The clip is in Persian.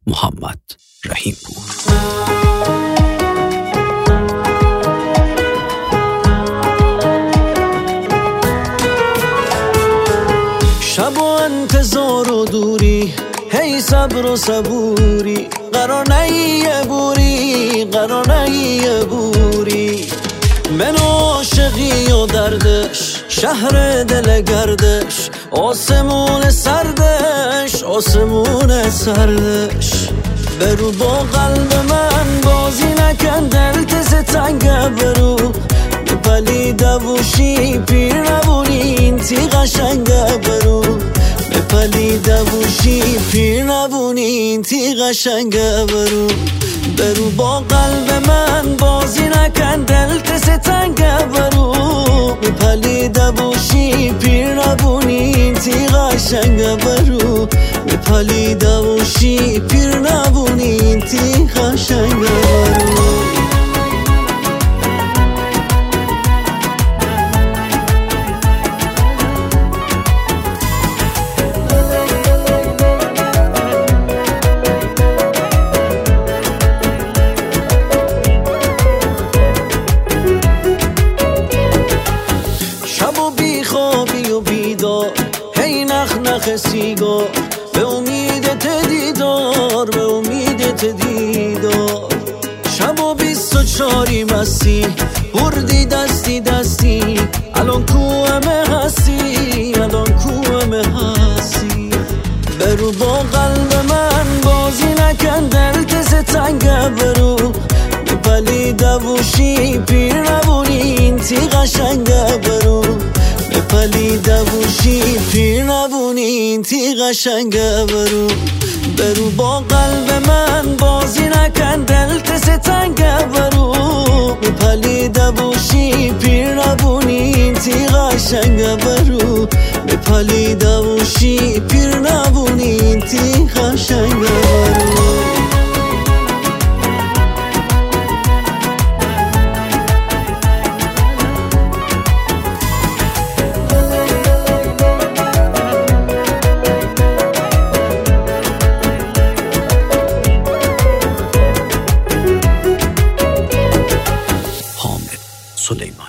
محمد رحیم پور. شب و انتظار و دوری، هی صبر و صبوری، قرار نیه بوری، قرار نیه بوری. من عاشقی و دردش، شهر دل گردش، آسمون سردش، آسمون سردش. برو با قلب من بازی نکن، دلت ستنگه برو بپلی دووشی، پیر نبونی این تی قشنگه برو بپلی دووشی، پیر نبونی این تی قشنگه برو. برو با قلب من بازی نکن، دلت ستنگه برو بپلی دووشی، پیر نبونی این تی قشنگه برو بپلی دووشی، پیر نبونی این تی قشنگه برو. خوابی و بیدار، هی نخ نخ سیگار، به امیدت دیدار، به امیدت دیدار. شب و 24 مستی، بردی دستی دستی، الان کومه هستی، الان کومه هستی. برو با قلب من بازی نکن، دلت ستنگه برو بپلی دووشی، پیر نبونی این تی قشنگه برو بپلی دووشی، پیر نبونی این تی قشنگه برو. برو با قلب من بازی نکن، دلت ستنگه برو بپلی دووشی، پیر نبونی این تی قشنگه برو بپلی دووشی، پیر نبونی این تی قشنگه برو. حامد سلیمان.